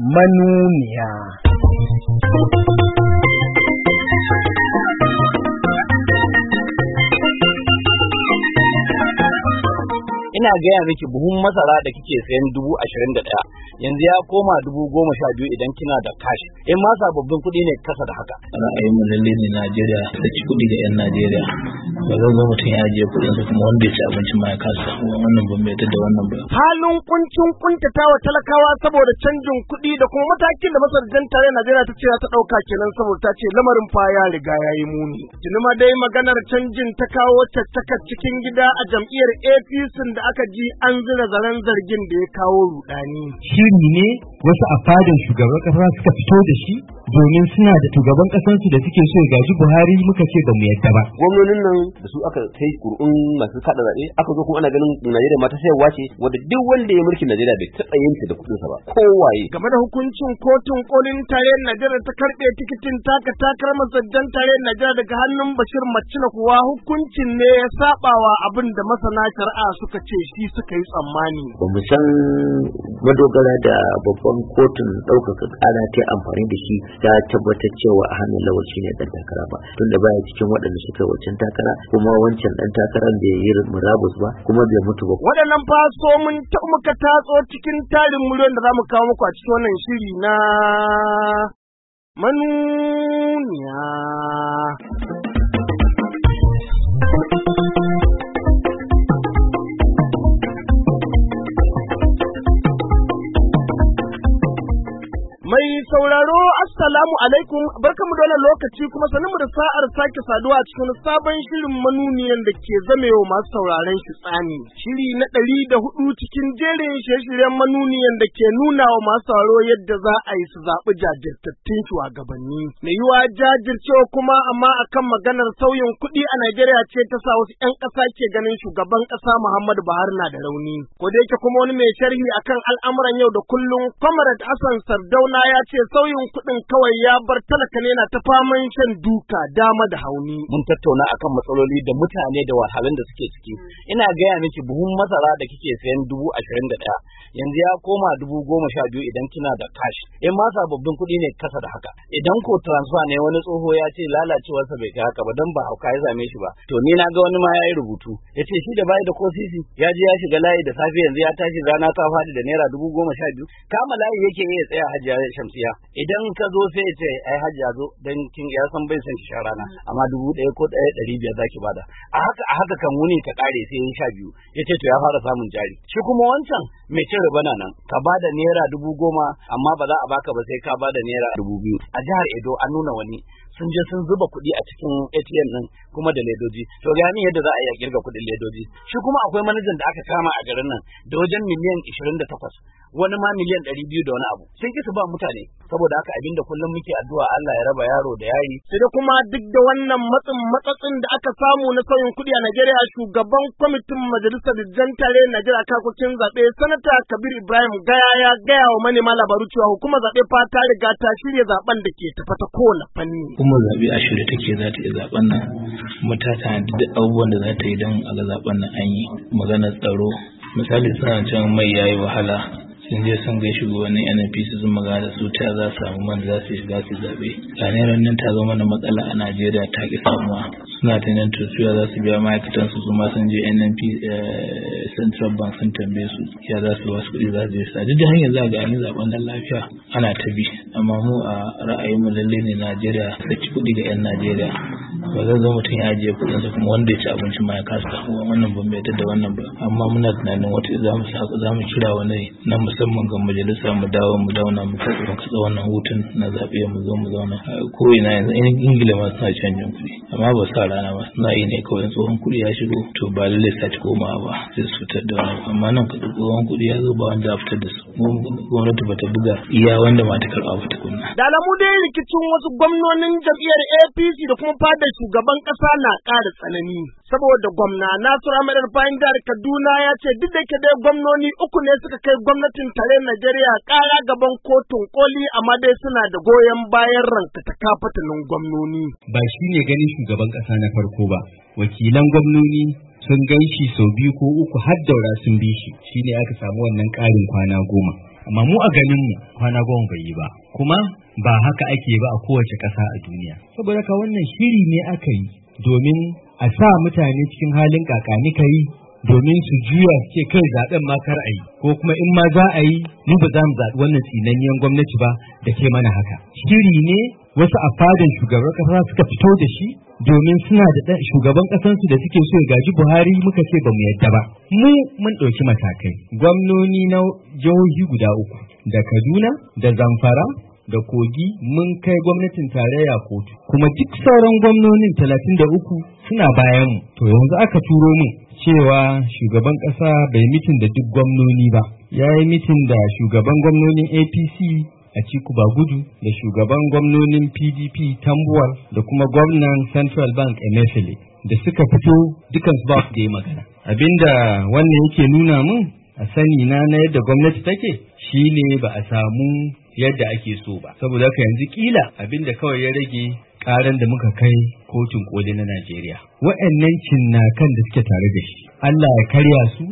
manuniya. Ina gaya miki buhun masara da kike sayan 21,000 yanzu ya koma 12,000 idan kina da kashi. In ma sababbin kuɗi ne kasa da haka. Ra'ayin mu lalle ne Najeriya ta ci kuɗi ga 'yan Najeriya. Ba zan zo mutum ya ajiye kuɗinsa kuma wanda ya ci abincin ma ya kasa. Wannan ban bai da wannan ba. Halin kuncin kuntatawa talakawa saboda canjin kuɗi da kuma matakin da masarjan tare Najeriya ta ce ta ɗauka kenan saboda ta ce lamarin fa ya riga ya yi muni. Tunuma dai maganar canjin ta kawo caccakar cikin gida a jam'iyyar APC da aka ji an zira zaren zargin da ya kawo rudani. Shiri ne wasu a fadin shugaban kasa suka fito da shi domin suna da shugaban kasansu da suke so gaji Buhari muka ce ba mu yadda ba. Gwamnonin nan da su aka kai kur'un masu kada zaɓe aka zo kuma ana ganin Najeriya ma ta sayarwa ce wanda duk wanda ya mulkin Najeriya bai taɓa yanke da kuɗinsa ba kowaye. Game da hukuncin kotun kolin tarayyar Najeriya ta karɓe tikitin takarar masarjan tarayyar Najeriya daga hannun Bashir Macina kuwa hukuncin ne ya saɓawa abin da masana shari'a suka ce shi suka yi tsammani. Ba mu san madogara da babban kotun ɗaukaka ƙara ta amfani da shi ta tabbatar cewa a hannun Lawal shi ne ɗan takara ba, tunda baya cikin waɗanda suka yi wancan takara kuma wancan ɗan takarar bai yi murabus ba kuma bai mutu ba. Waɗannan faso mun muka tatso cikin tarin miliyon da za mu kawo muku a cikin wannan shiri na manuniya. Mai sauraro assalamu alaikum, barkamu da wannan lokaci kuma sanin da sa'ar sake saduwa a cikin sabon shirin manuniyan da ke zamewa masu sauraron shi tsani. Shiri na 104 cikin jerin shirye-shiryen manuniyan da ke nuna wa masu sauraro yadda za a yi su zaɓi jajirtattun shugabanni. Mai yiwa jajircewa kuma amma akan maganar sauyin kuɗi a Najeriya ce ta sa wasu 'yan ƙasa ke ganin shugaban ƙasa Muhammadu Buhari na da rauni. Ko da yake kuma wani mai sharhi akan al'amuran yau da kullum, Comrade Hassan Sardauna ya ce sauyin kuɗin kawai ya bar talaka ne na ta faman shan duka dama da hauni. Mun tattauna akan matsaloli da mutane da wahalhalun da suke ciki. Ina gaya miki buhun masara da kike sayan 21,000 yanzu ya koma 12,000 idan kina da cash. In ma sababbin kuɗi ne kasa da haka. Idan ko transfer ne wani tsoho ya ce lalacewarsa bai kai haka ba dan ba hauka ya zame shi ba. To ni na ga wani ma yayi rubutu. Ya ce shi da bai da ko sisi ya je ya shiga layi da safe yanzu ya tashi rana ta fadi da naira 12,000. Kama layi yake iya tsaya Hajiya Shamsiya. Idan ka zo sai ya ce ai Hajiya zo dan kin ya san bai san ki sha rana amma 1,000 ko 1,500 zaki bada. A haka kan wuni ka kare sai ya 12. Ya ce to ya fara samun jari. Shi kuma wancan mai cin riba nan ka bada naira 10,000 amma ba za a baka ba sai ka bada naira 2,000. A jihar Edo an nuna wani sun je sun zuba kuɗi a cikin ATM din kuma da ledoji. To ga ni yadda za a yi a kirga kuɗin ledoji. Shi kuma akwai manajan da aka kama a garin nan da wajen miliyan 28, wani ma miliyan 200 da wani abu. Sun ki su ba mutane. Saboda haka abinda kullum muke addu'a Allah ya raba yaro da yayi. Sai da kuma duk da wannan matsatsin da aka samu na sauyin kuɗi a Najeriya, shugaban kwamitin majalisar jantare Najeriya kakokin zaɓe Sanata Kabir Ibrahim Gaya ya gaya wa manema labaru cewa hukumar zaɓe fa ta riga ta shirya zaben da ke tafa ta kowane fanni. Hukumar zaɓe a shirye take za ta yi zaben nan, kuma ta tanadi duk abubuwan da za ta yi don a ga zaben nan an yi. Maganar tsaro misali suna can mai yayi wahala, sun je sun ga shugabannin NNPC sun magana da su ta za su samu man za su shiga su zaɓe. Ranar nan ta zama na matsala a Najeriya ta ƙi samuwa. Suna tunanin tutuwa za su biya ma'aikatan su ma sun je NNP Central Bank sun tambaye su ya za su wasu kuɗi za su je sa. Duk da hanyar za ga an yi zaɓen nan lafiya ana ta bi. Amma mu a ra'ayinmu lalle ne Najeriya saki kuɗi ga 'yan Najeriya. Ba zan zo mutum ya ajiye kuɗinsa kuma wanda ya ci abinci ma ya kasa. Wannan ban bai da wannan ba. Amma muna tunanin wata za mu kira wani na musamman ga majalisa mu dawo mu dauna mu katsa wannan hutun na zaɓe mu zo mu zauna ko ina yanzu Ingila ma suna canjin kuɗi amma ba sa rana ba suna yi ne kawai tsohon kuɗi ya shigo to ba lallai sace komawa ba sai su fitar da wani amma nan ka tsohon kuɗi ya zo ba wanda a fitar da su gwamnati bata buga iya wanda ma ta karɓa ba tukunna. Da alamu dai rikicin wasu gwamnonin jam'iyyar APC da kuma fadar shugaban ƙasa na ƙara tsanani saboda gwamna Nasiru Ahmed Rufai jihar Kaduna ya ce duk da ke dai gwamnoni 3 ne suka kai gwamnatin tarayyar Najeriya ƙara gaban kotun koli amma dai suna da goyon bayan ranka ta kafatanin gwamnoni. Ba shi ne ganin shugaban ƙasa na farko ba, wakilan gwamnoni sun gan shi sau 2 ko 3 har daura sun bi shi, shine aka samu wannan ƙarin kwana 10. amma mu a ganin mu kwana 10 bai yi ba, kuma ba haka ake ba a kowace ƙasa a duniya. Saboda ka wannan shiri ne aka yi domin a sa mutane cikin halin kakani kai, domin su juya ce kai zaben ma kar a yi, ko kuma in ma za a yi ni ba za mu zaɓi wannan tsinanniyan gwamnati ba da ke mana haka. Shiri ne wasu a fadan shugaban ƙasa suka fito da shi domin suna da shugaban ƙasansu da suke so ya gaji Buhari, muka ce ba mu yadda ba. Mu mun ɗauki matakai. Gwamnoni na jihohi guda 3 da Kaduna da Zamfara da Kogi mun kai gwamnatin tarayya kotu, kuma duk sauran gwamnonin 33 suna bayan mu. To yanzu aka turo mu cewa shugaban ƙasa bai mitin da duk gwamnoni ba, ya yi mitin da shugaban gwamnonin APC Atiku Bagudu da shugaban gwamnonin PDP Tambuwal da kuma gwamnan Central Bank Emefiele, da suka fito dukansu ba da yi magana. Abinda wannan yake nuna mun a sani na yadda gwamnati take shine ba a samu yadda ake so ba. Saboda haka yanzu kila abinda kawai ya rage karan da muka kai kotun koli na Najeriya. Wa'annan cinnakan da suke tare da shi, Allah ya karya su,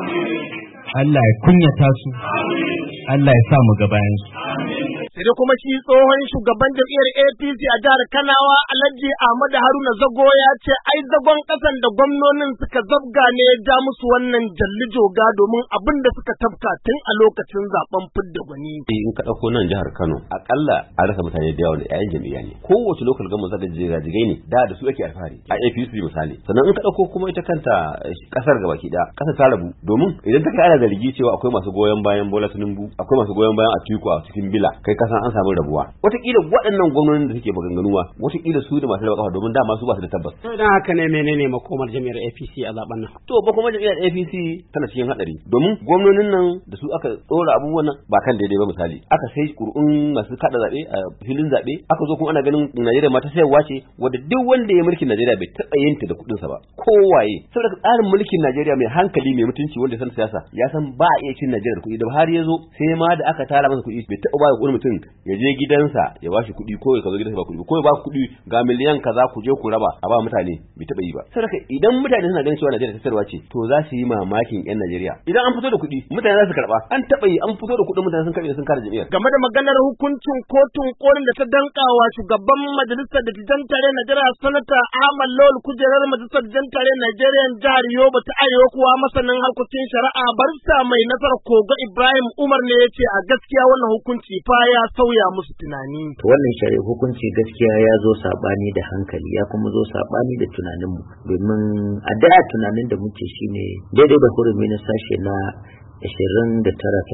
Allah ya kunyata su, Allah ya sa mu gabayan su. Sai dai kuma shi tsohon shugaban jam'iyyar APC a jihar Kanawa Alhaji Ahmad Haruna Zago ya ce ai zagon kasan da gwamnonin suka zabga ne ya ja musu wannan jalli joga domin abin da suka tafka tun a lokacin zaben fidda gwani. In ka dauko nan jihar Kano akalla a rasa mutane da yawa da ƴaƴan jam'iyya ne. Kowace lokal gama zaka jigai ne da su ake alfahari a APC misali. Sannan in ka dauko kuma ita kanta kasar gabaki daya kasar ta rabu, domin idan ta kai ana zargi cewa akwai masu goyon bayan Bola Tinubu, akwai masu goyon bayan Atiku a cikin bila, kai kasan an samu rabuwa. Wataƙila waɗannan gwamnonin da suke maganganuwa wataƙila su da masu rabuwa domin dama su ba su da tabbas. Idan haka ne menene makomar jami'ar APC a zaben nan? To makomar jami'ar APC tana cikin hadari, domin gwamnonin nan da su aka tsora abubuwan nan ba kan daidai ba. Misali aka sai ƙuri'un masu kada zaɓe a filin zaɓe, aka zo kuma ana ganin Najeriya ma ta sayarwa ce wadda duk wanda ya mulkin Najeriya bai taɓa yin ta da kuɗinsa ba kowaye. Saboda tsarin mulkin Najeriya mai hankali mai mutunci wanda ya san siyasa ya san ba a iya cin Najeriya da kuɗi. Da Buhari ya zo sai ma da aka tara masa kuɗi bai taɓa ba wani mutum ya je gidansa ya ba shi kuɗi ko ya zo gidansa ba kuɗi ko ya ba kuɗi ga miliyan kaza ku je ku raba a ba mutane, bai taɓa yi ba. Saboda idan mutane suna ganin cewa Najeriya ta sayarwa ce to za su yi mamakin 'yan Najeriya. Idan an fito da kuɗi mutane za su karɓa, an taɓa yi an fito da kuɗin mutane sun karɓe sun kare jami'ar. Game da maganar hukuncin kotun kolin da ta dankawa shugaban majalisar dattijan tare Najeriya Sanata Ahmad Lawal kujerar majalisar dattijan tare Najeriya jihar Yobe ta Arewa kuwa masanin harkokin shari'a barista mai nasarar Kogo Ibrahim Umar ne ya ce a gaskiya wannan hukunci fa ya sauya musu tunani. To wannan shari'a hukunci gaskiya ya zo sabani da hankali, ya kuma zo sabani da tunaninmu, domin a da tunanin da muke shine daidai da hurumi na sashe na 29, 30,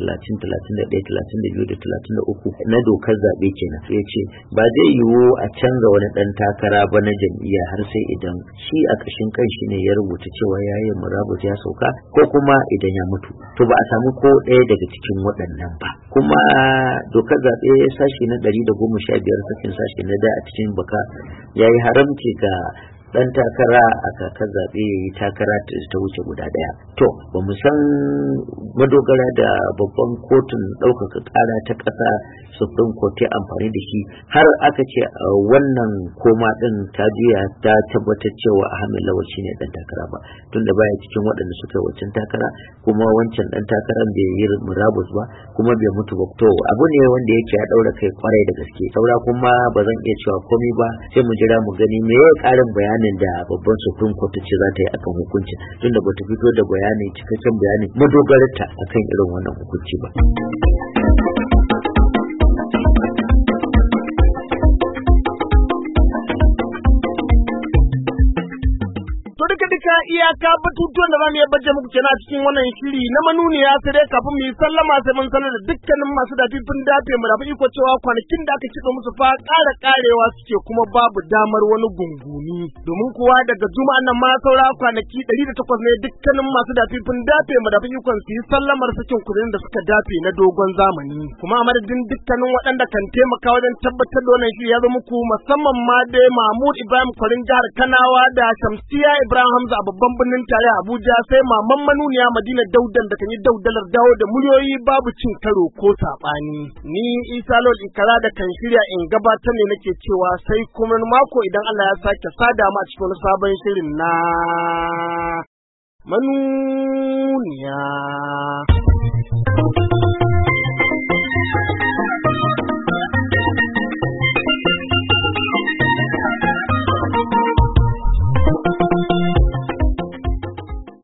31, 32 da 33 na dokar zaɓe kenan. Ya ce ba zai yiwu a canza wani ɗan takara ba na jam'iyya har sai idan shi a ƙashin kanshi ne ya rubuta cewa ya yi murabus ya sauka, ko kuma idan ya mutu. To ba a samu ko ɗaya daga cikin waɗannan ba. Kuma dokar zaɓe sashi na 115 sakin sashi na da a cikin baka ya yi haramci ga dan takara a kakar zaɓe ya yi takara ta wuce guda ɗaya. To ba mu san madogara da babban kotun ɗaukaka ƙara ta ƙasa Supreme Court ya amfani da shi har aka ce wannan koma ɗin ta juya ta tabbatar cewa Ahmed Lawal shine dan takara ba, tunda baya cikin waɗanda suka yi wancan takara, kuma wancan dan takaran bai yi murabus ba kuma bai mutu ba. To abu ne wanda yake ya ɗaura kai kwarai da gaske. Saura kuma ba zan iya cewa komai ba, sai mu jira mu gani me ya ƙarin bayanin da babban Supreme Court ce za ta yi akan hukunci, tunda bata fito da bayani cikakken bayani madogararta akan irin wannan hukunci ba. duka iyaka batutuwan da za mu yi bajje muku kenan a cikin wannan shiri na manuniya, sai dai kafin mu yi sallama sai mun sanar da dukkanin masu dafifin dafe mu dafa iko cewa kwanakin da aka kiɗa musu fa ƙarewa suke kuma babu damar wani gunguni, domin kuwa daga juma'an nan ma saura kwanaki 108 ne dukkanin masu dafifin dafe mu dafa ikon su yi sallamar sakin kudin da suka dafe na dogon zamani. Kuma a madadin dukkanin waɗanda kan taimaka wajen tabbatar da wannan shiri ya zo muku, musamman ma dai Mahmud Ibrahim Kwarin jihar Kanawa da Shamsiya Ibrahim Hamza a babban birnin tare Abuja, sai maman manuniya Madina Daudan da kan yi daudalar dawo da muryoyi babu cin karo ko saɓani. Ni Isa Lawal Ikara da kan shirya in gabatar ne nake cewa sai kuma mako idan Allah ya sake sada mu a cikin wani sabon shirin na manuniya.